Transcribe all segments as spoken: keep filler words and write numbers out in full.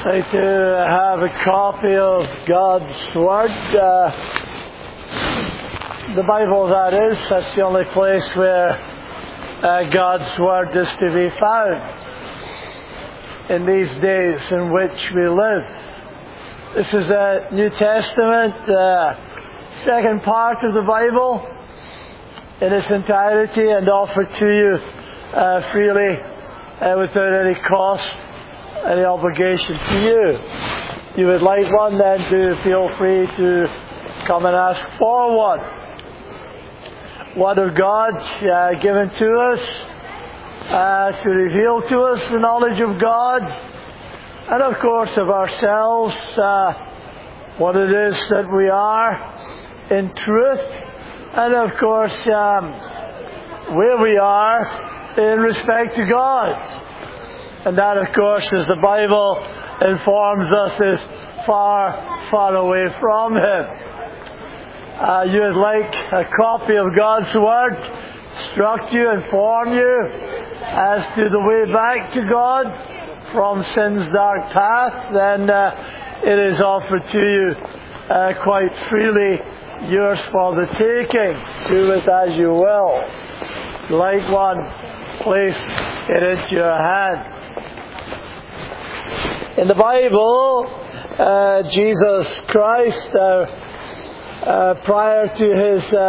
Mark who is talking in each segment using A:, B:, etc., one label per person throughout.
A: like to have a copy of God's Word. Uh, the Bible, that is. That's the only place where uh, God's Word is to be found in these days in which we live. This is the New Testament, uh, second part of the Bible in its entirety, and offered to you uh, freely uh, without any cost, any obligation to you. If you would like one, then do feel free to come and ask for one. Word of God uh, given to us uh, to reveal to us the knowledge of God, and of course of ourselves, uh, what it is that we are in truth, and of course um, where we are in respect to God. And that, of course, as the Bible informs us, is far, far away from Him. Uh, you would like a copy of God's Word, instruct you, inform you as to the way back to God from sin's dark path, then uh, it is offered to you uh, quite freely, yours for the taking. Do with as you will. If you like one, place it into your hand. In the Bible, uh, Jesus Christ, uh, uh, prior to His uh,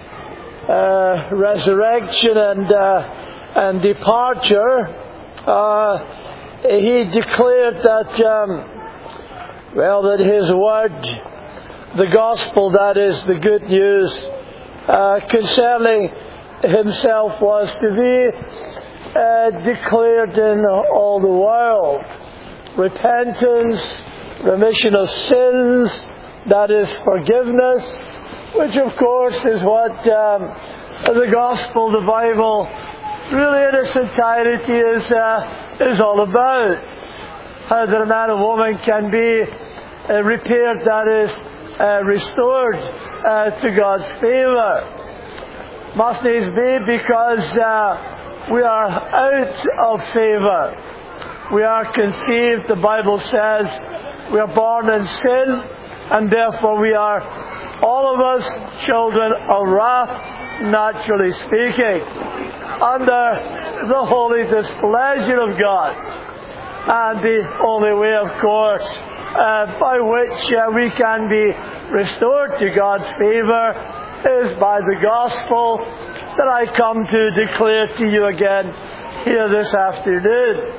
A: uh, resurrection and uh, and departure, uh, He declared that, um, well, that His Word, the Gospel, that is, the good news uh, concerning Himself, was to be uh, declared in all the world. Repentance, remission of sins, that is forgiveness, which of course is what um, the Gospel, the Bible, really in its entirety is uh, is all about. How that a man or woman can be uh, repaired, that is, uh, restored uh, to God's favour. Must needs be because uh, we are out of favour. We are conceived, the Bible says, we are born in sin, and therefore we are, all of us, children of wrath, naturally speaking, under the holy displeasure of God. And the only way, of course, uh, by which uh, we can be restored to God's favour is by the gospel that I come to declare to you again here this afternoon.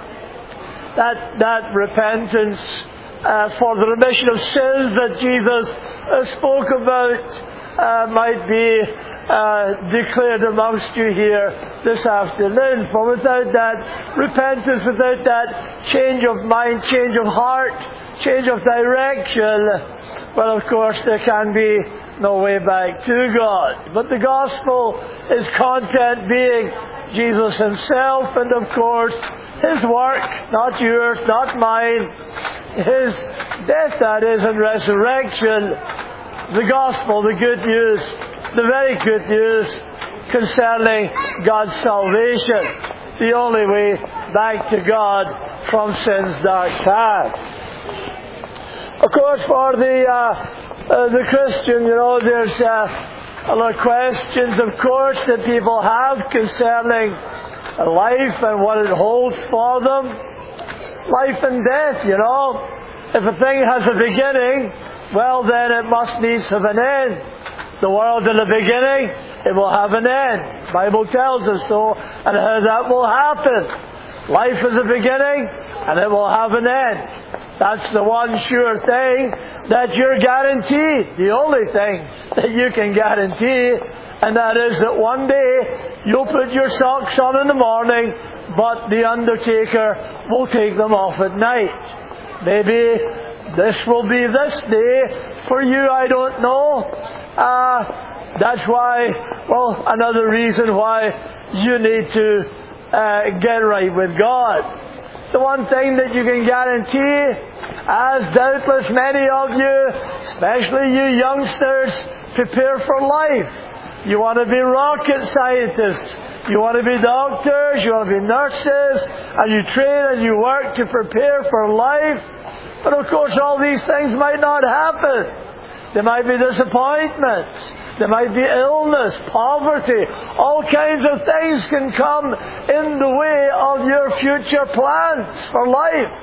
A: That, that repentance uh, for the remission of sins that Jesus uh, spoke about uh, might be uh, declared amongst you here this afternoon. For without that repentance, without that change of mind, change of heart, change of direction, well, of course, there can be no way back to God. But the gospel is content being Jesus Himself, and of course His work, not yours, not mine, His death, that is, and resurrection, the gospel, the good news, the very good news concerning God's salvation, the only way back to God from sin's dark path. Of course, for the uh, uh, the Christian, you know, there's uh, a lot of questions, of course, that people have concerning life and what it holds for them. Life and death, you know. If a thing has a beginning, well, then it must needs have an end. The world in the beginning, it will have an end. The Bible tells us so, and how that will happen. Life is a beginning, and it will have an end. That's the one sure thing that you're guaranteed. The only thing that you can guarantee, and that is that one day you'll put your socks on in the morning, but the undertaker will take them off at night. Maybe this will be this day for you, I don't know. Uh, that's why, well, another reason why you need to uh, get right with God. The one thing that you can guarantee, as doubtless many of you, especially you youngsters, prepare for life. You want to be rocket scientists. You want to be doctors. You want to be nurses. And you train and you work to prepare for life. But of course, all these things might not happen. There might be disappointments. There might be illness, poverty. All kinds of things can come in the way of your future plans for life.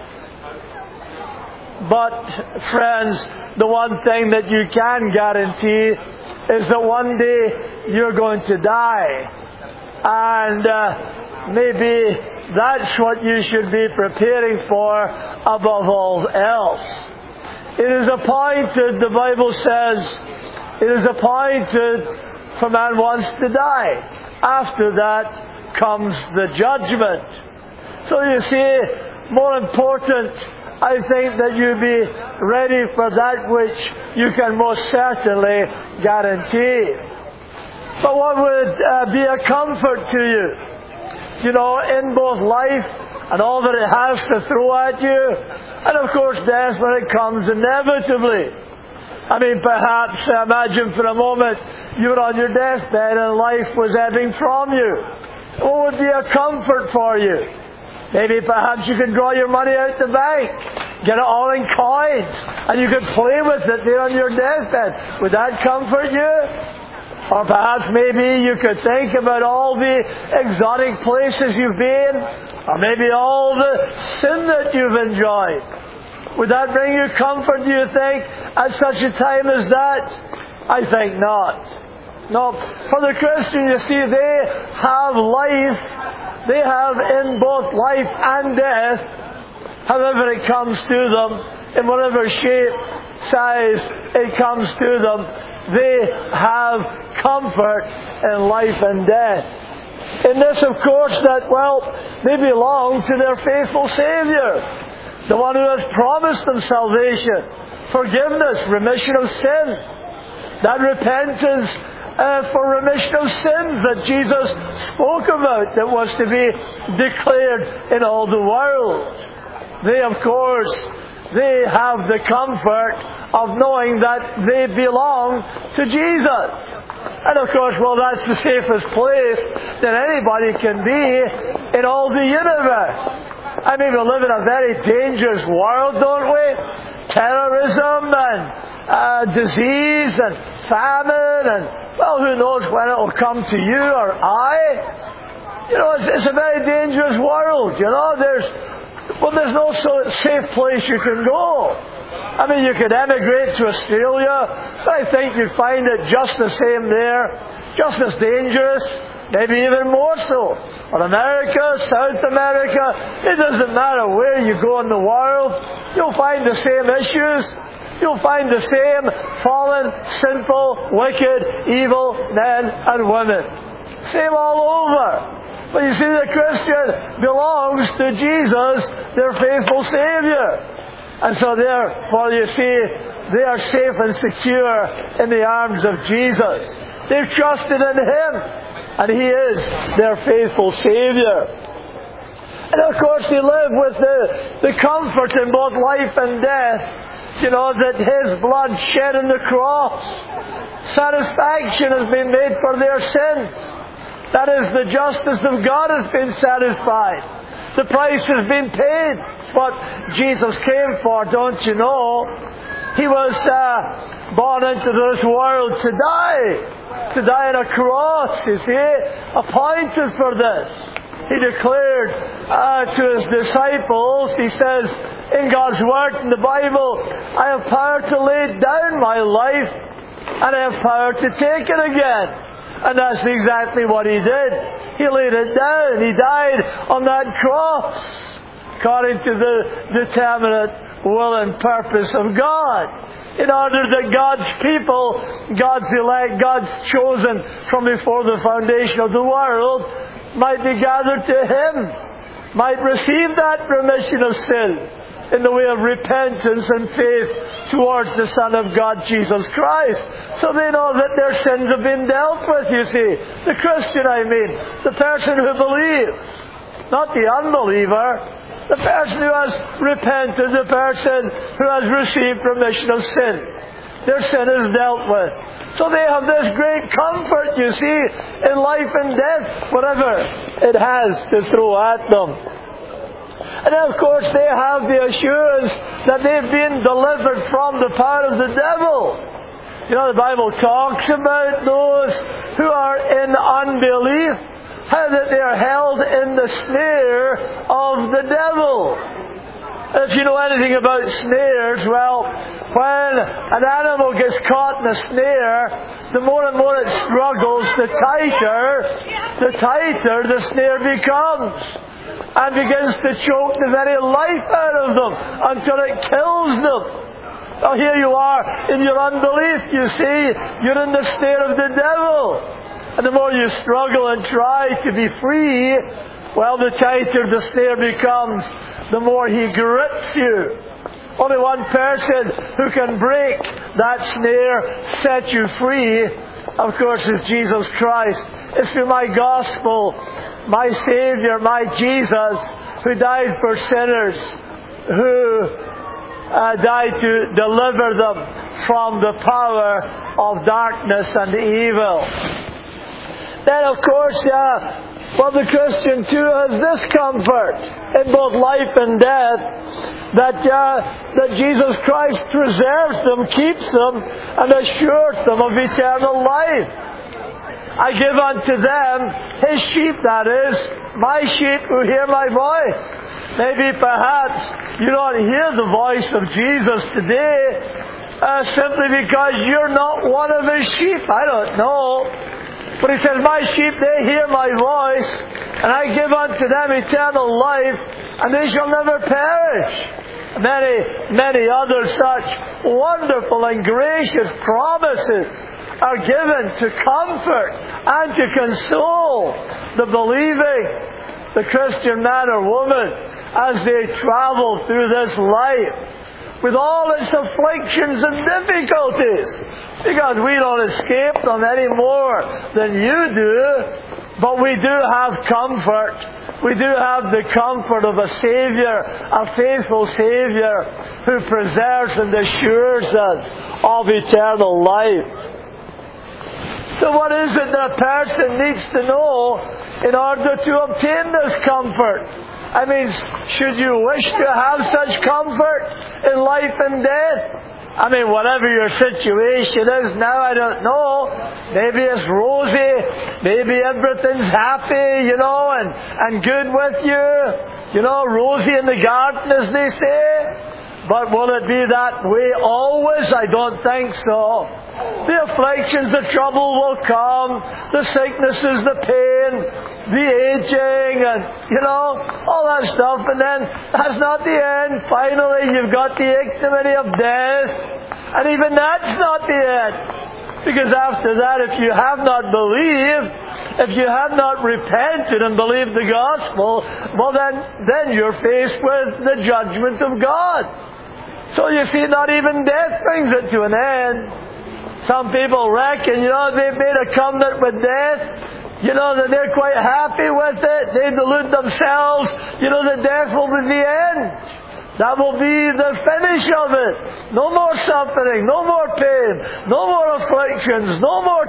A: But, friends, the one thing that you can guarantee is that one day you're going to die. And uh, maybe that's what you should be preparing for above all else. It is appointed, the Bible says, it is appointed for man once to die. After that comes the judgment. So you see, more important, I think that you be ready for that which you can most certainly guarantee. But what would uh, be a comfort to you? You know, in both life and all that it has to throw at you, and of course death when it comes inevitably. I mean, perhaps, uh, imagine for a moment you were on your deathbed and life was ebbing from you. What would be a comfort for you? Maybe perhaps you could draw your money out the bank, get it all in coins, and you could play with it there on your deathbed. Would that comfort you? Or perhaps maybe you could think about all the exotic places you've been, or maybe all the sin that you've enjoyed. Would that bring you comfort, do you think, at such a time as that? I think not. No, for the Christian, you see, they have life, they have in both life and death, however it comes to them, in whatever shape, size it comes to them. They have comfort in life and death. In this, of course, that, well, they belong to their faithful Savior, the one who has promised them salvation, forgiveness, remission of sin. That repentance uh, for remission of sins that Jesus spoke about, that was to be declared in all the world. They, of course, they have the comfort of knowing that they belong to Jesus. And of course, well, that's the safest place that anybody can be in all the universe. I mean, we live in a very dangerous world, don't we? Terrorism and uh, disease and famine and, well, who knows when it will come to you or I. You know, it's, it's a very dangerous world, you know. There's Well, there's no so safe place you can go. I mean, you could emigrate to Australia, but I think you'd find it just the same there, just as dangerous, maybe even more so. Or America, South America, it doesn't matter where you go in the world, you'll find the same issues. You'll find the same fallen, sinful, wicked, evil men and women. Same all over. But you see, the Christian belongs to Jesus, their faithful Savior. And so therefore, you see, they are safe and secure in the arms of Jesus. They've trusted in Him, and He is their faithful Savior. And of course, they live with the, the comfort in both life and death, you know, that His blood shed on the cross, satisfaction has been made for their sins. That is, the justice of God has been satisfied. The price has been paid. What Jesus came for, don't you know? He was uh, born into this world to die. To die on a cross, you see. Appointed for this. He declared uh, to His disciples, He says, in God's Word, in the Bible, I have power to lay down my life, and I have power to take it again. And that's exactly what He did. He laid it down. He died on that cross, according to the determinate will and purpose of God, in order that God's people, God's elect, God's chosen from before the foundation of the world, might be gathered to Him, might receive that remission of sin in the way of repentance and faith towards the Son of God, Jesus Christ. So they know that their sins have been dealt with, you see. The Christian, I mean. The person who believes. Not the unbeliever. The person who has repented. The person who has received remission of sin. Their sin is dealt with. So they have this great comfort, you see, in life and death, whatever it has to throw at them. And then, of course, they have the assurance that they've been delivered from the power of the devil. You know, the Bible talks about those who are in unbelief, how that they are held in the snare of the devil. If you know anything about snares, well, when an animal gets caught in a snare, the more and more it struggles, the tighter, the tighter the snare becomes, and begins to choke the very life out of them until it kills them. Now here you are in your unbelief, you see, you're in the snare of the devil. And the more you struggle and try to be free, well, the tighter the snare becomes, the more he grips you. Only one person who can break that snare, set you free, of course, is Jesus Christ. It's through my gospel, my Savior, my Jesus, who died for sinners, who uh, died to deliver them from the power of darkness and evil. Then, of course, uh, well, the Christian too has this comfort in both life and death, that uh, that Jesus Christ preserves them, keeps them, and assures them of eternal life. I give unto them His sheep, that is, my sheep who hear my voice. Maybe perhaps you don't hear the voice of Jesus today uh, simply because you're not one of His sheep. I don't know. But He says, my sheep, they hear my voice, and I give unto them eternal life, and they shall never perish. Many, many other such wonderful and gracious promises are given to comfort and to console the believing, the Christian man or woman, as they travel through this life with all its afflictions and difficulties, because we don't escape them any more than you do, but we do have comfort. We do have the comfort of a Savior, a faithful Savior, who preserves and assures us of eternal life. So what is it that a person needs to know in order to obtain this comfort? I mean, should you wish to have such comfort in life and death? I mean, whatever your situation is now, I don't know. Maybe it's rosy. Maybe everything's happy, you know, and, and good with you. You know, rosy in the garden, as they say. But will it be that way always? I don't think so. The afflictions, the trouble will come, the sicknesses, the pain, the aging, and, you know, all that stuff. And then that's not the end. Finally, you've got the ignominy of death. And even that's not the end. Because after that, if you have not believed, if you have not repented and believed the gospel, well then, then you're faced with the judgment of God. So you see, not even death brings it to an end. Some people reckon, you know, they've made a covenant with death, you know, that they're quite happy with it. They delude themselves, you know, that death will be the end. That will be the finish of it. No more suffering, no more pain, no more afflictions, no more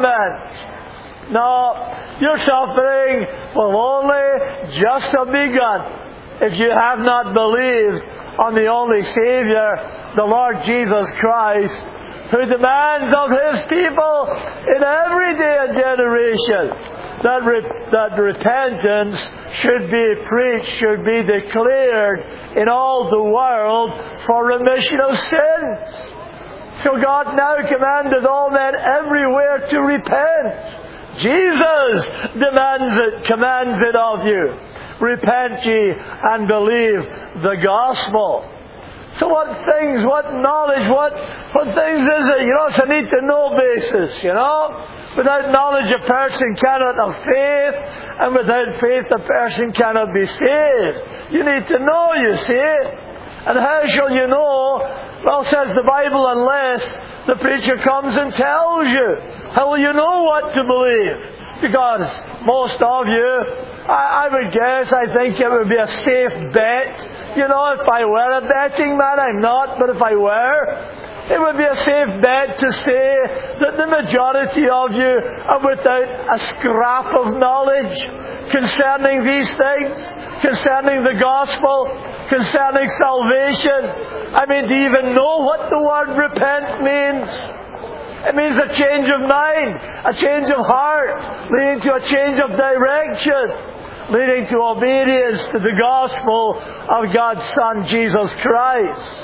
A: torment. No, your suffering will only just have begun if you have not believed on the only Savior, the Lord Jesus Christ, who demands of His people in every day and generation that, re- that repentance should be preached, should be declared in all the world for remission of sins. So God now commanded all men everywhere to repent. Jesus demands it, commands it of you. Repent ye and believe the gospel. So what things, what knowledge, what, what things is it? You know, it's a need-to-know basis, you know. Without knowledge a person cannot have faith, and without faith a person cannot be saved. You need to know, you see. And how shall you know? Well, says the Bible, unless the preacher comes and tells you. How will you know what to believe? Because most of you, I, I would guess, I think it would be a safe bet. You know, if I were a betting man, I'm not, but if I were, It would be a safe bet to say that the majority of you are without a scrap of knowledge concerning these things, concerning the gospel, concerning salvation. I mean, do you even know what the word repent means? It means a change of mind, a change of heart, leading to a change of direction, leading to obedience to the gospel of God's Son, Jesus Christ.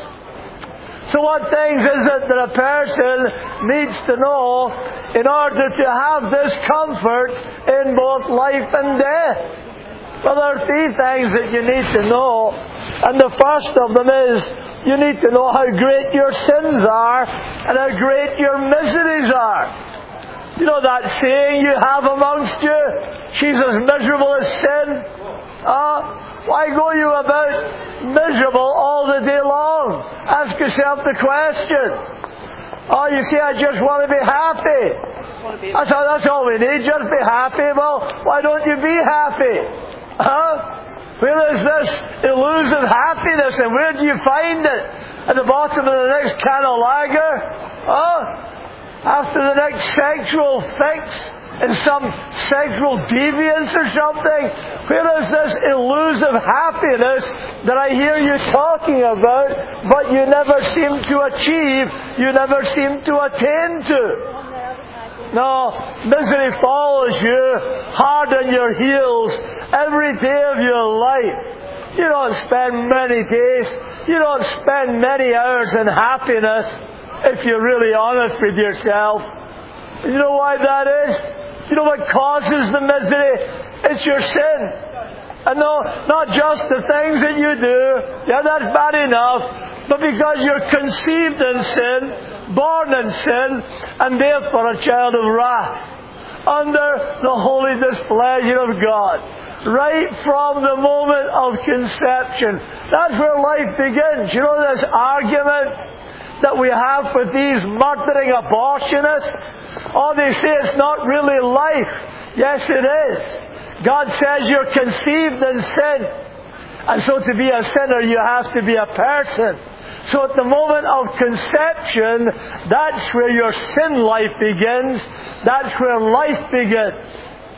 A: So what things is it that a person needs to know in order to have this comfort in both life and death? Well, there are three things that you need to know. And the first of them is you need to know how great your sins are and how great your miseries are. You know that saying you have amongst you, she's as miserable as sin? Uh, why go you about miserable all the day long? Ask yourself the question. Oh, you see, I just want to be happy. That's all, that's all we need, just be happy. Well, why don't you be happy? Huh? Where is this elusive happiness, and where do you find it? At the bottom of the next can of lager? Huh? After the next sexual fix? In some sexual deviance or something? Where is this elusive happiness that I hear you talking about, but you never seem to achieve, you never seem to attain to? No, misery follows you hard on your heels every day of your life. You don't spend many days, you don't spend many hours in happiness if you're really honest with yourself. You know why that is? You know what causes the misery? It's your sin. And no, not just the things that you do. Yeah, that's bad enough. But because you're conceived in sin, born in sin, and therefore a child of wrath, under the holy displeasure of God. Right from the moment of conception. That's where life begins. You know this argument that we have with these murdering abortionists? Oh, they say it's not really life. Yes, it is. God says you're conceived in sin. And so to be a sinner, you have to be a person. So at the moment of conception, that's where your sin life begins. That's where life begins.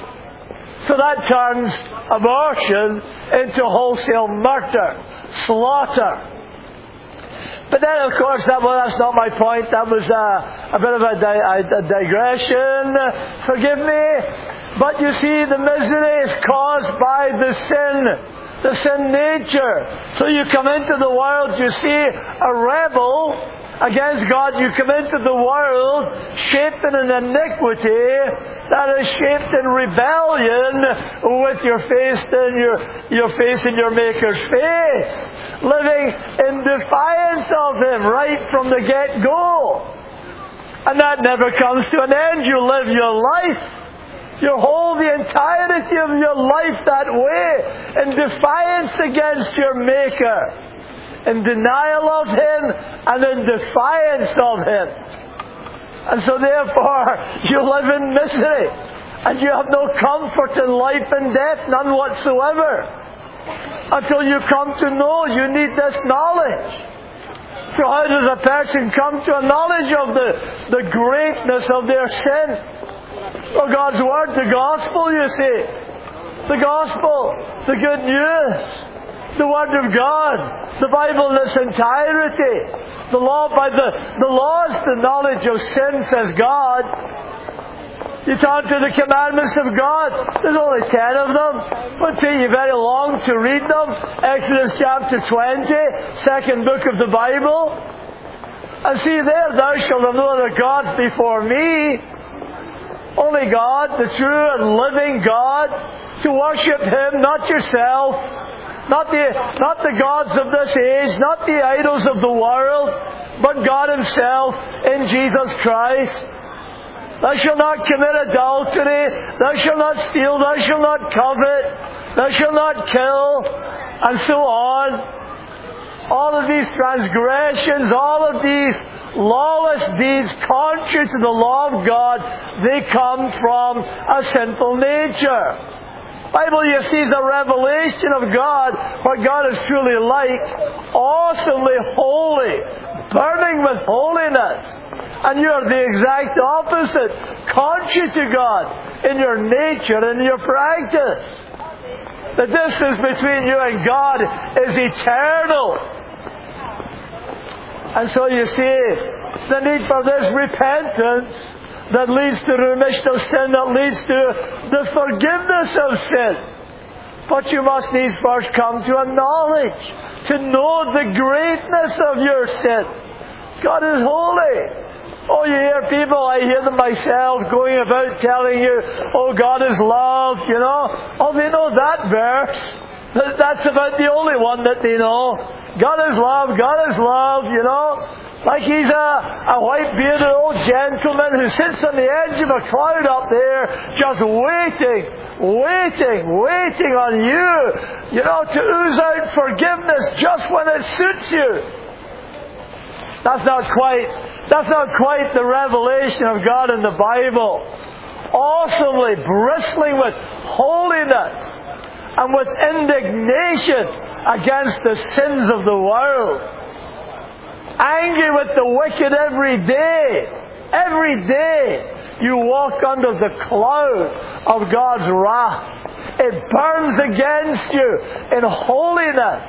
A: So that turns abortion into wholesale murder, slaughter. But then, of course, that, well, that's not my point. That was uh, a bit of a, di- a digression. Forgive me. But you see, the misery is caused by the sin, the sin nature. So you come into the world, you see a rebel against God. You come into the world shaped in an iniquity that is shaped in rebellion with your face in your, your face in your Maker's face. Living in defiance of Him right from the get-go. And that never comes to an end. You live your life. You hold the entirety of your life that way, in defiance against your Maker, in denial of Him, and in defiance of Him. And so therefore, you live in misery, and you have no comfort in life and death, none whatsoever. Until you come to know, you need this knowledge. So how does a person come to a knowledge of the, the greatness of their sin? Well, God's Word, the Gospel, you see. The Gospel, the good news, the Word of God, the Bible in its entirety. The law by the, the law is the knowledge of sin, says God. You turn to the commandments of God. There's only ten of them. It won't take you very long to read them. Exodus chapter twenty, second book of the Bible. And see there, thou shalt have no other gods before me. Only God, the true and living God. To worship Him, not yourself. Not the, not the gods of this age, not the idols of the world, but God Himself in Jesus Christ. Thou shalt not commit adultery, thou shalt not steal, thou shalt not covet, thou shalt not kill, and so on. All of these transgressions, all of these lawless deeds contrary to the law of God, they come from a sinful nature. Bible, you see, is a revelation of God, what God is truly like, awesomely holy, burning with holiness. And you are the exact opposite, contrary to God in your nature and your practice. The distance between you and God is eternal. And so you see, the need for this repentance that leads to remission of sin, that leads to the forgiveness of sin. But you must needs first come to a knowledge, to know the greatness of your sin. God is holy. Oh, you hear people, I hear them myself, going about telling you, oh, God is love, you know. Oh, they know that verse. That's about the only one that they know. God is love, God is love, you know. Like he's a, a white-bearded old gentleman who sits on the edge of a cloud up there, just waiting, waiting, waiting on you, you know, to ooze out forgiveness just when it suits you. That's not quite... That's not quite the revelation of God in the Bible. Awesomely bristling with holiness and with indignation against the sins of the world. Angry with the wicked every day. Every day you walk under the cloud of God's wrath. It burns against you in holiness.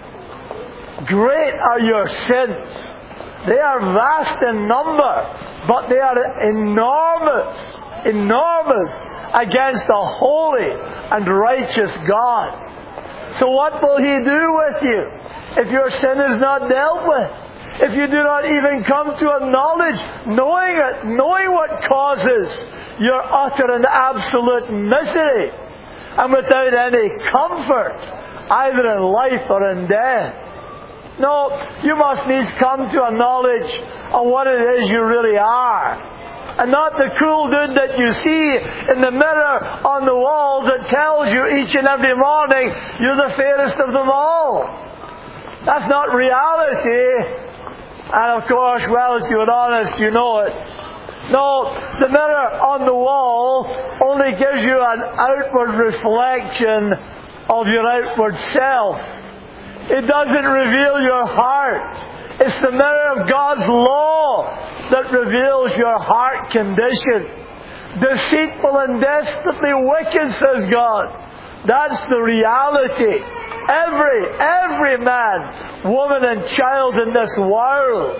A: Great are your sins. They are vast in number, but they are enormous, enormous against the holy and righteous God. So what will He do with you if your sin is not dealt with? If you do not even come to a knowledge, knowing it, knowing what causes your utter and absolute misery, and without any comfort, either in life or in death. No, you must needs come to a knowledge of what it is you really are. And not the cool dude that you see in the mirror on the wall that tells you each and every morning you're the fairest of them all. That's not reality. And of course, well, if you're honest, you know it. No, the mirror on the wall only gives you an outward reflection of your outward self. It doesn't reveal your heart. It's the mirror of God's law that reveals your heart condition. Deceitful and desperately wicked, says God. That's the reality. Every, every man, woman and child in this world.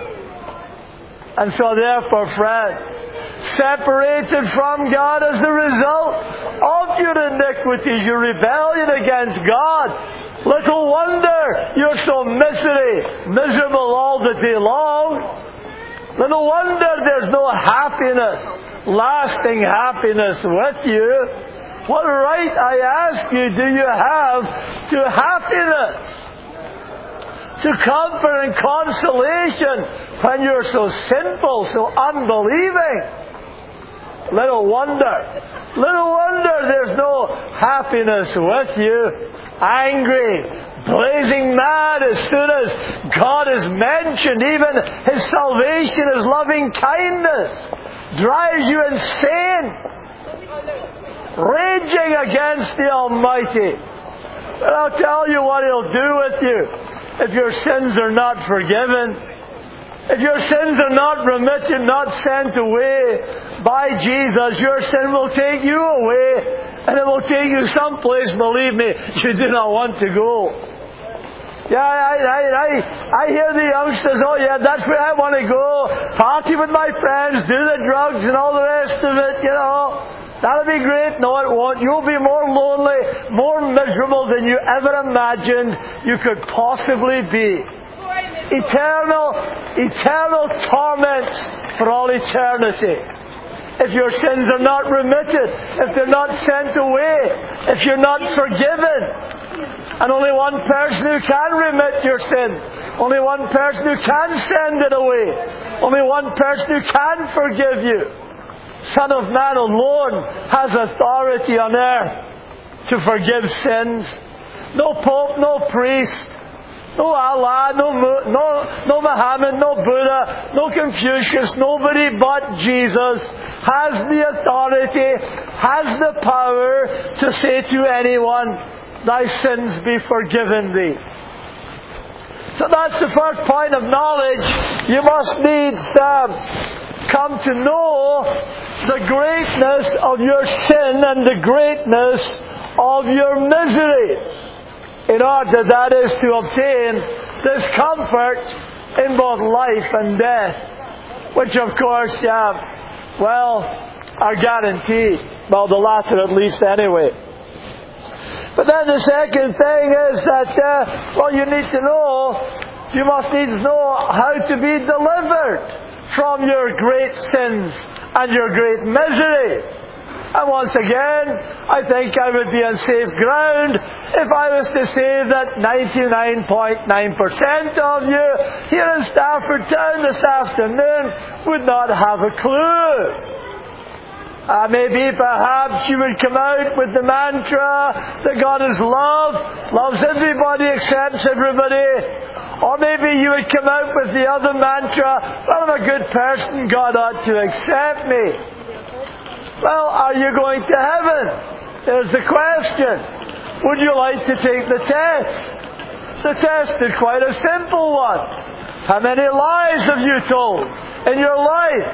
A: And so therefore, friend, separated from God as the result of your iniquities, your rebellion against God, little wonder you're so misery, miserable all the day long. Little wonder there's no happiness, lasting happiness with you. What right, I ask you, do you have to happiness, to comfort and consolation when you're so sinful, so unbelieving? Little wonder, little wonder there's no happiness with you. Angry, blazing mad as soon as God is mentioned. Even His salvation, His loving kindness drives you insane. Raging against the Almighty. But I'll tell you what He'll do with you if your sins are not forgiven. If your sins are not remitted, not sent away by Jesus, your sin will take you away, and it will take you someplace, believe me, you do not want to go. Yeah, I, I, I, I hear the youngsters, oh yeah, that's where I want to go. Party with my friends, do the drugs and all the rest of it, you know. That'll be great. No, it won't. You'll be more lonely, more miserable than you ever imagined you could possibly be. Eternal, eternal torment for all eternity. If your sins are not remitted, if they're not sent away, if you're not forgiven. And only one person who can remit your sin. Only one person who can send it away. Only one person who can forgive you. Son of Man alone has authority on earth to forgive sins. No pope, no priest, No Allah, no, no, no Muhammad, no Buddha, no Confucius, nobody but Jesus has the authority, has the power to say to anyone, thy sins be forgiven thee. So that's the first point of knowledge. You must needs uh, come to know the greatness of your sin and the greatness of your misery, in order, that is, to obtain this comfort in both life and death, which of course, uh, well, are guaranteed. Well, the latter at least anyway. But then the second thing is that, uh, well, you need to know, you must need to know how to be delivered from your great sins and your great misery. And once again, I think I would be on safe ground if I was to say that ninety-nine point nine percent of you here in Stafford Town this afternoon would not have a clue. Uh, maybe perhaps you would come out with the mantra that God is love, loves everybody, accepts everybody. Or maybe you would come out with the other mantra, well, I'm a good person, God ought to accept me. Well, are you going to heaven? There's the question. Would you like to take the test? The test is quite a simple one. How many lies have you told in your life?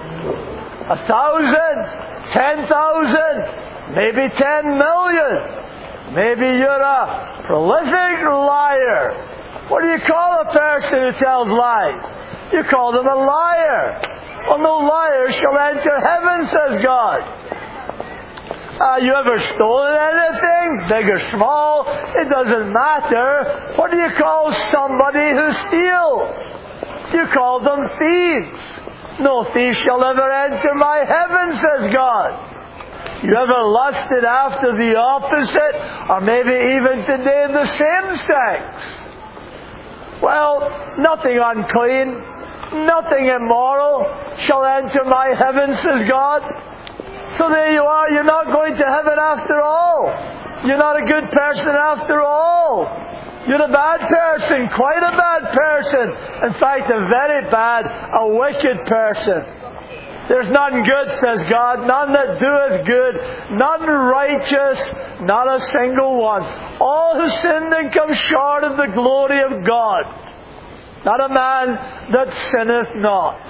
A: A thousand? Ten thousand? Maybe ten million? Maybe you're a prolific liar. What do you call a person who tells lies? You call them a liar. Well, no liar shall enter heaven, says God. Uh, you ever stolen anything? Big or small? It doesn't matter. What do you call somebody who steals? You call them thieves. No thief shall ever enter my heaven, says God. You ever lusted after the opposite? Or maybe even today the same sex? Well, nothing unclean, nothing immoral shall enter my heaven, says God. So there you are, you're not going to heaven after all. You're not a good person after all. You're a bad person, quite a bad person. In fact, a very bad, a wicked person. There's none good, says God, none that doeth good, none righteous, not a single one. All who sinned and come short of the glory of God. Not a man that sinneth not.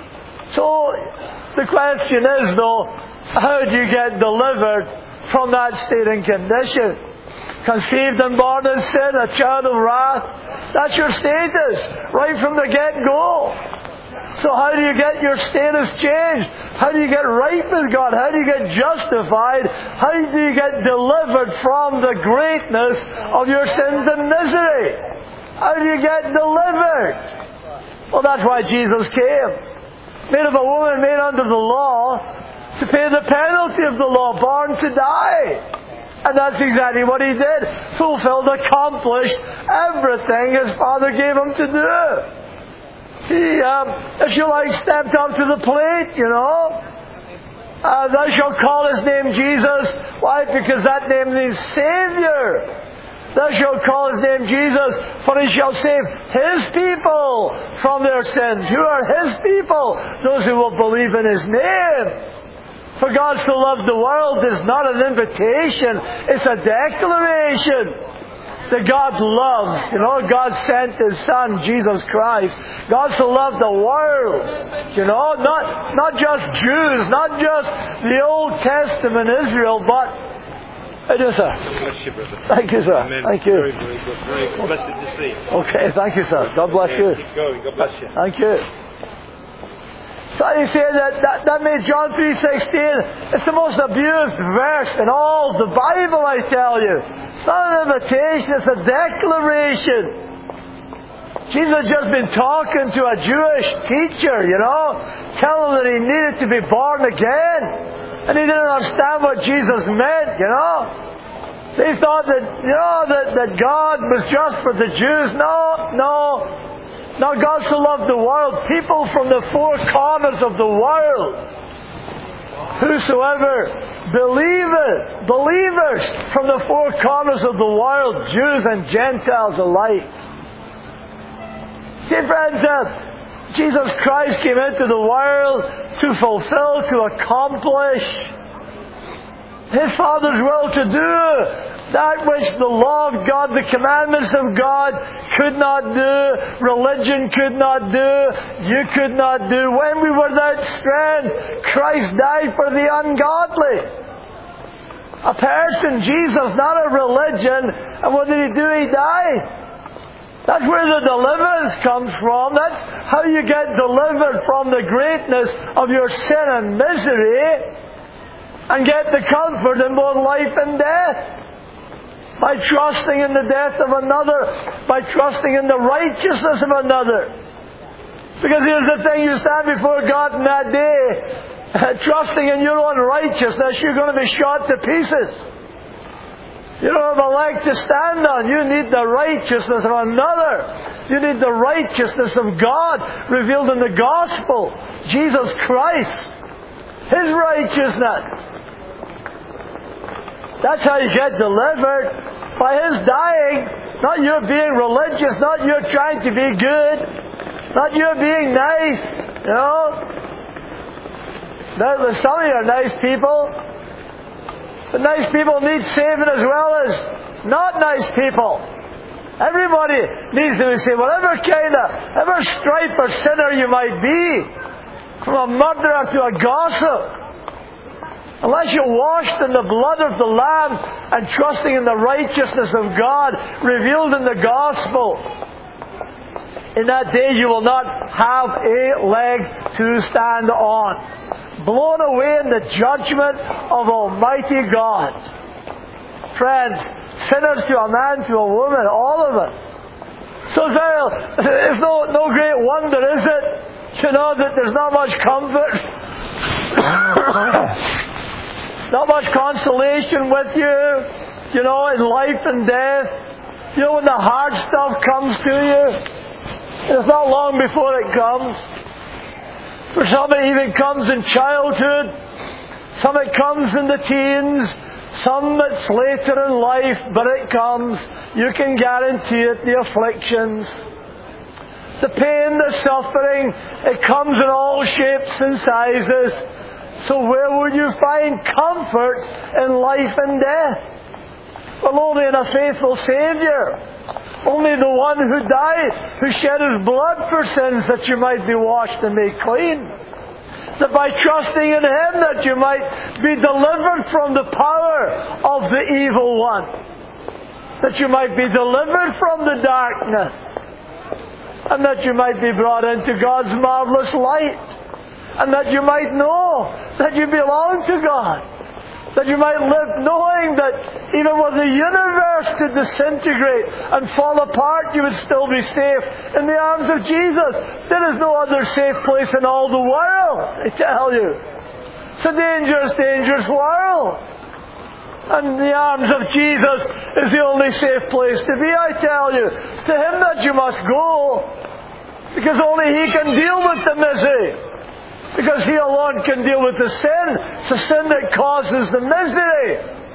A: So, the question is though, how do you get delivered from that state and condition? Conceived and born in sin, a child of wrath. That's your status, right from the get-go. So how do you get your status changed? How do you get right with God? How do you get justified? How do you get delivered from the greatness of your sins and misery? How do you get delivered? Well, that's why Jesus came. Made of a woman made under the law to pay the penalty of the law, born to die. And that's exactly what He did. Fulfilled, accomplished everything His Father gave Him to do. He, um, if you like, stepped up to the plate, you know. Uh, thou shalt call His name Jesus. Why? Because that name means Savior. Thou shalt call His name Jesus, for He shall save His people from their sins. Who are His people? Those who will believe in His name. For God so loved the world is not an invitation, it's a declaration that God loves. You know, God sent His Son, Jesus Christ. God so loved the world. You know, not, not just Jews, not just the Old Testament Israel, but I do, sir.
B: God bless you, brother.
A: Thank you, sir.
B: Amen.
A: Thank you.
B: Very, very good. Very blessed to see.
A: Okay, thank you, sir. God bless
B: yeah,
A: you.
B: Keep going. God bless you.
A: Thank you. So you say that, that, that made John three sixteen, it's the most abused verse in all the Bible, I tell you. It's not an invitation, it's a declaration. Jesus had just been talking to a Jewish teacher, you know, telling him that he needed to be born again. And he didn't understand what Jesus meant, you know. They thought that, you know, that, that God was just for the Jews. No, no. Now God so loved the world, people from the four corners of the world. Whosoever believeth, believers from the four corners of the world, Jews and Gentiles alike. See, friends, uh, Jesus Christ came into the world to fulfill, to accomplish His Father's will, to do that which the law of God, the commandments of God could not do, religion could not do, you could not do. When we were without strength, Christ died for the ungodly. A person, Jesus, not a religion. And what did He do? He died. That's where the deliverance comes from. That's how you get delivered from the greatness of your sin and misery and get the comfort in both life and death. By trusting in the death of another, by trusting in the righteousness of another. Because here's the thing, you stand before God in that day, trusting in your own righteousness, you're going to be shot to pieces. You don't have a leg to stand on. You need the righteousness of another. You need the righteousness of God revealed in the gospel. Jesus Christ. His righteousness. That's how you get delivered. By His dying, not you being religious, not you trying to be good, not you being nice, you know. There's some of you are nice people. But nice people need saving as well as not nice people. Everybody needs to be saved. Whatever kind of, ever strife or sinner you might be, from a murderer to a gossip, unless you're washed in the blood of the Lamb and trusting in the righteousness of God revealed in the gospel, in that day you will not have a leg to stand on. Blown away in the judgment of Almighty God. Friends, sinners to a man, to a woman, all of us. So it's no, no great wonder, is it, you know, that there's not much comfort. Not much consolation with you, you know, in life and death. You know, when the hard stuff comes to you, it's not long before it comes. For some it even comes in childhood, some it comes in the teens, some it's later in life, but it comes. You can guarantee it, the afflictions. The pain, the suffering, it comes in all shapes and sizes. So where would you find comfort in life and death? Well, only in a faithful Saviour. Only the one who died, who shed His blood for sins that you might be washed and made clean. That by trusting in Him that you might be delivered from the power of the evil one. That you might be delivered from the darkness. And that you might be brought into God's marvellous light. And that you might know that you belong to God. That you might live knowing that even when the universe could disintegrate and fall apart, you would still be safe in the arms of Jesus. There is no other safe place in all the world, I tell you. It's a dangerous, dangerous world. And the arms of Jesus is the only safe place to be, I tell you. It's to Him that you must go. Because only He can deal with the misery. Because He alone can deal with the sin. It's the sin that causes the misery.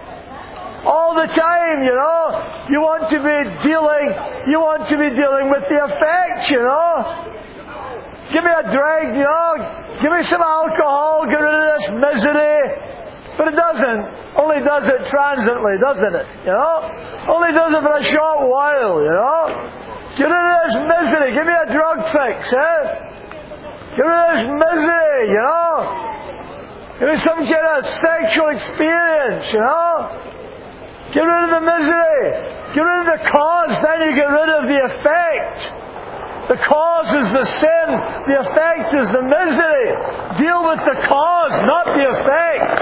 A: All the time, you know. You want to be dealing, you want to be dealing with the effects, you know. Give me a drink, you know. Give me some alcohol, get rid of this misery. But it doesn't. Only does it transiently, doesn't it? You know? Only does it for a short while, you know. Get rid of this misery. Give me a drug fix, eh? Give me this misery, you know. Give me some kind of sexual experience, you know. Get rid of the misery. Get rid of the cause, then you get rid of the effect. The cause is the sin. The effect is the misery. Deal with the cause, not the effect.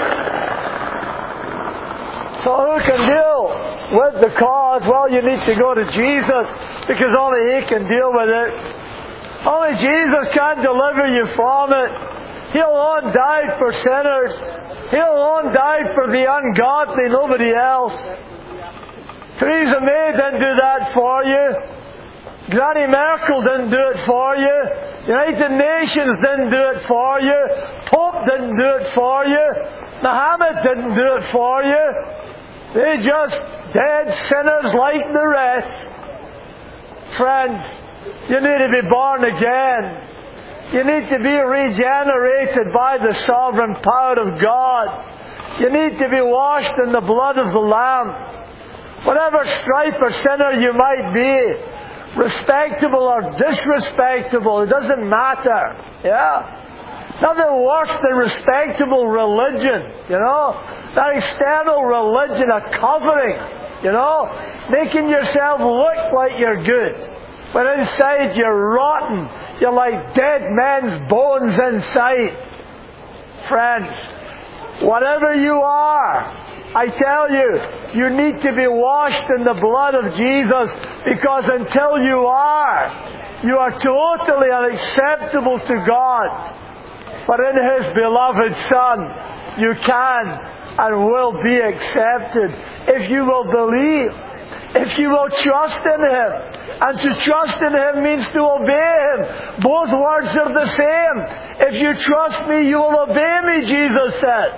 A: So who can deal with the cause? Well, you need to go to Jesus, because only He can deal with it. Only Jesus can deliver you from it. He alone died for sinners. He alone died for the ungodly, nobody else. Theresa May didn't do that for you. Granny Merkel didn't do it for you. United Nations didn't do it for you. Pope didn't do it for you. Muhammad didn't do it for you. They just dead sinners like the rest. Friends, You need to be born again. You need to be regenerated by the sovereign power of God. You need to be washed in the blood of the Lamb. Whatever stripe or sinner you might be, respectable or disrespectable, it doesn't matter. Yeah? Nothing worse than respectable religion, you know? That external religion, a covering, you know? Making yourself look like you're good. But inside you're rotten. You're like dead men's bones inside. Friends, whatever you are, I tell you, you need to be washed in the blood of Jesus, because until you are, you are totally unacceptable to God. But in His beloved Son, you can and will be accepted if you will believe, if you will trust in Him. And to trust in Him means to obey Him. Both words are the same. If you trust me, you will obey me, Jesus said.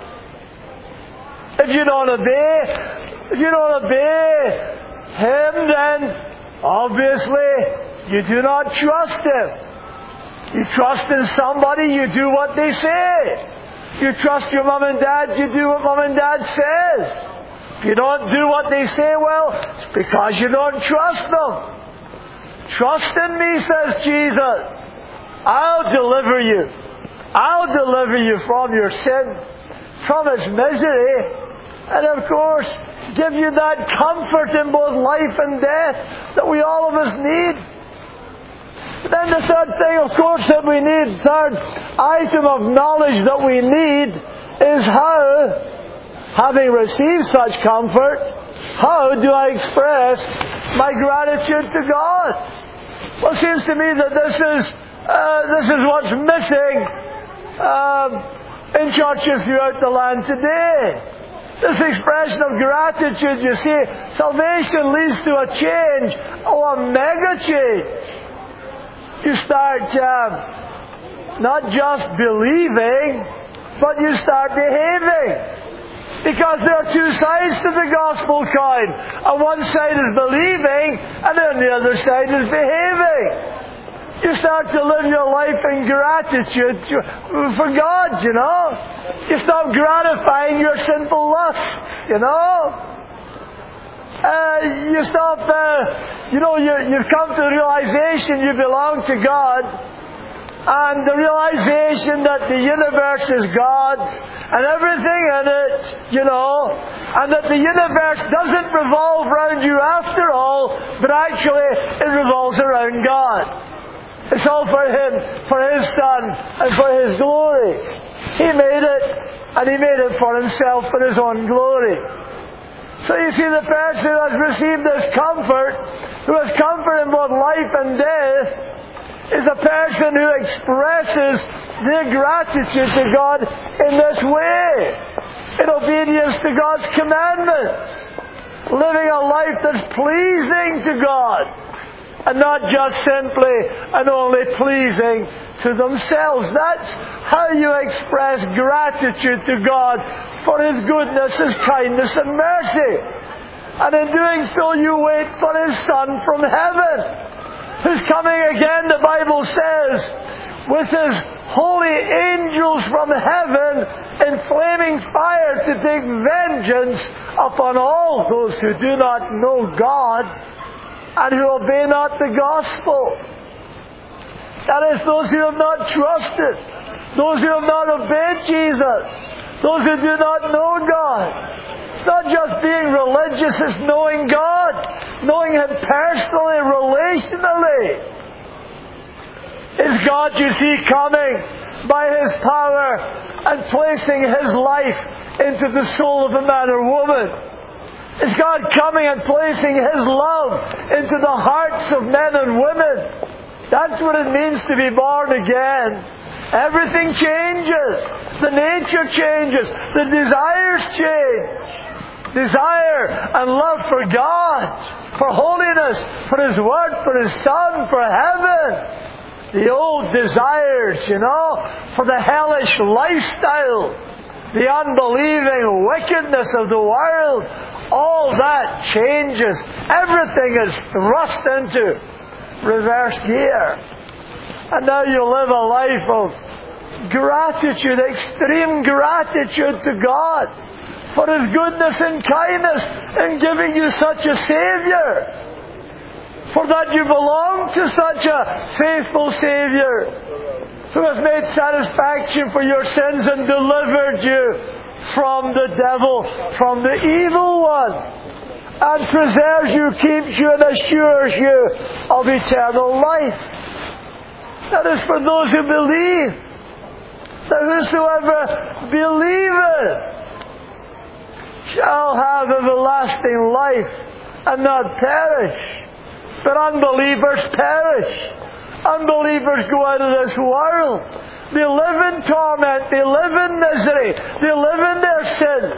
A: If you don't obey, if you don't obey Him, then obviously you do not trust Him. You trust in somebody, you do what they say. You trust your mom and dad, you do what mom and dad says. If you don't do what they say, well, it's because you don't trust them. Trust in me, says Jesus. I'll deliver you. I'll deliver you from your sin, from its misery, and of course, give you that comfort in both life and death that we all of us need. But then the third thing, of course, that we need, third item of knowledge that we need is how, having received such comfort, how do I express my gratitude to God? Well, it seems to me that this is uh, this is what's missing um, in churches throughout the land today. This expression of gratitude, you see, salvation leads to a change, oh, a mega change. You start um, not just believing, but you start behaving. Because there are two sides to the gospel coin. On one side is believing, and on the other side is behaving. You start to live your life in gratitude for God, you know. You stop gratifying your sinful lusts, you know. Uh, you stop, uh, you know, you, you've come to the realization you belong to God, and the realization that the universe is God's, and everything in it, you know, and that the universe doesn't revolve around you after all, but actually it revolves around God. It's all for Him, for His Son, and for His glory. He made it, and He made it for Himself, for His own glory. So you see, the person who has received this comfort, who has comfort in both life and death, is a person who expresses their gratitude to God in this way, in obedience to God's commandments, living a life that's pleasing to God, and not just simply and only pleasing to themselves. That's how you express gratitude to God for His goodness, His kindness and mercy. And in doing so, you wait for His Son from heaven, who's coming again, the Bible says, with His holy angels from heaven in flaming fire to take vengeance upon all those who do not know God and who obey not the gospel. That is, those who have not trusted, those who have not obeyed Jesus, those who do not know God. It's not just being religious, it's knowing God, knowing Him personally, relationally. Is God, you see, coming by His power and placing His life into the soul of a man or woman? Is God coming and placing His love into the hearts of men and women? That's what it means to be born again. Everything changes. The nature changes. The desires change. Desire and love for God, for holiness, for His Word, for His Son, for heaven. The old desires, you know, for the hellish lifestyle, the unbelieving wickedness of the world, all that changes. Everything is thrust into reverse gear. And now you live a life of gratitude, extreme gratitude to God for His goodness and kindness in giving you such a Saviour. For that you belong to such a faithful Saviour who has made satisfaction for your sins and delivered you from the devil, from the evil one, and preserves you, keeps you, and assures you of eternal life. That is for those who believe. That whosoever believeth shall have everlasting life and not perish. But unbelievers perish. Unbelievers go out of this world. They live in torment. They live in misery. They live in their sin.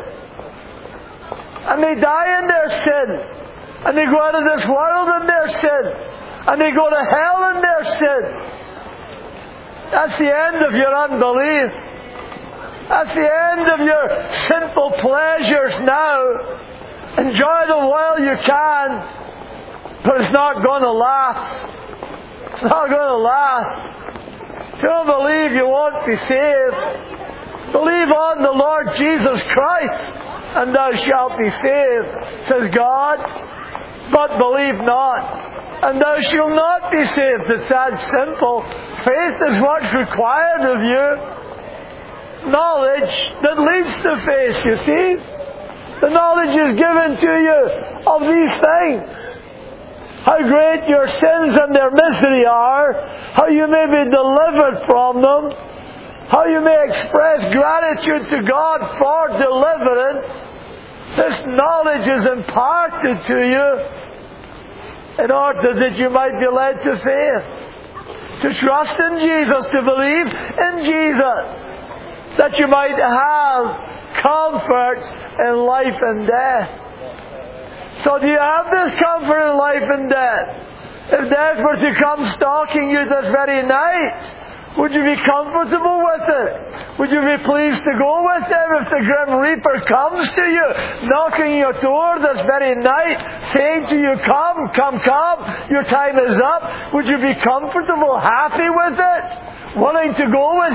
A: And they die in their sin. And they go out of this world in their sin. And they go to hell in their sin. That's the end of your unbelief. That's the end of your sinful pleasures now. Enjoy them while you can. But it's not going to last. It's not going to last. If you don't believe, you won't be saved. Believe on the Lord Jesus Christ, and thou shalt be saved, says God. But believe not, and thou shalt not be saved. It's that simple. Faith is what's required of you. Knowledge that leads to faith, you see. The knowledge is given to you of these things. How great your sins and their misery are, how you may be delivered from them, how you may express gratitude to God for deliverance. This knowledge is imparted to you in order that you might be led to faith, to trust in Jesus, to believe in Jesus, that you might have comfort in life and death. So do you have this comfort in life and death? If death were to come stalking you this very night, would you be comfortable with it? Would you be pleased to go with Him if the grim reaper comes to you, knocking your door this very night, saying to you, come, come, come, your time is up? Would you be comfortable, happy with it, willing to go with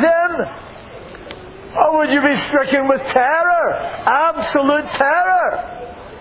A: Him? Or would you be stricken with terror, absolute terror?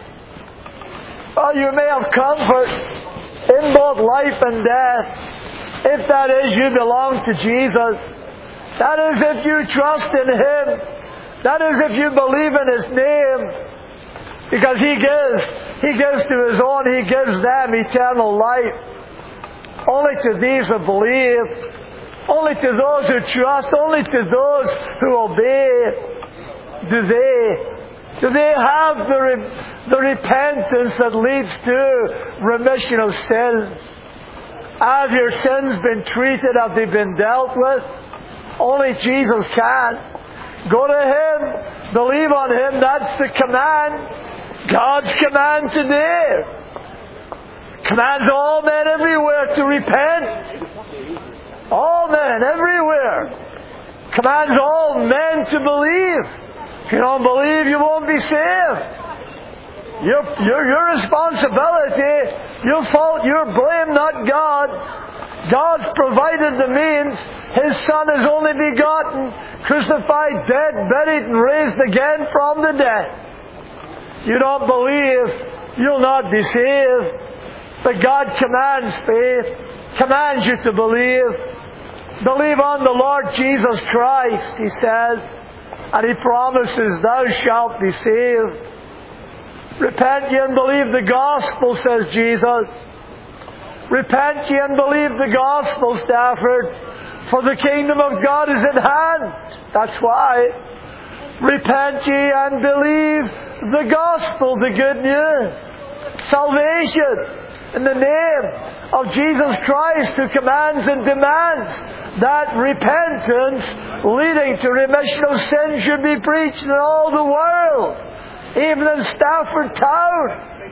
A: Oh, you may have comfort in both life and death. If that is, you belong to Jesus. That is if you trust in Him. That is if you believe in His name. Because He gives. He gives to His own. He gives them eternal life. Only to these who believe. Only to those who trust. Only to those who obey. Do they Do they have the, re- the repentance that leads to remission of sins? Have your sins been treated? Have they been dealt with? Only Jesus can. Go to Him. Believe on Him. That's the command. God's command today. Commands all men everywhere to repent. All men everywhere. Commands all men to believe. If you don't believe, you won't be saved. Your, your, your responsibility, your fault, your blame, not God. God's provided the means. His Son is only begotten, crucified, dead, buried, and raised again from the dead. You don't believe, you'll not be saved. But God commands faith, commands you to believe. Believe on the Lord Jesus Christ, He says. And He promises, thou shalt be saved. Repent ye and believe the gospel, says Jesus. Repent ye and believe the gospel, Stafford. For the kingdom of God is at hand. That's why. Repent ye and believe the gospel, the good news. Salvation in the name of Jesus Christ, who commands and demands that repentance leading to remission of sin should be preached in all the world, even in Stafford Town.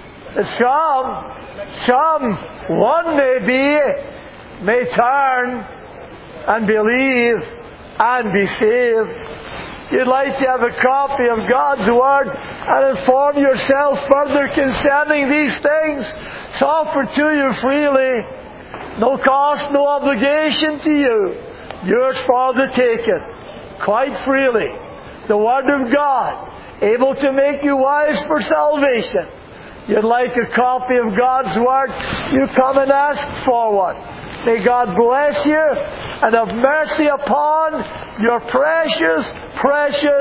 A: Some, some, one may be, may turn and believe and be saved. You'd like to have a copy of God's Word and inform yourself further concerning these things. It's offered to you freely. No cost, no obligation to you. Yours for the taking. Quite freely. The Word of God, able to make you wise for salvation. You'd like a copy of God's Word, you come and ask for one. May God bless you and have mercy upon your precious, precious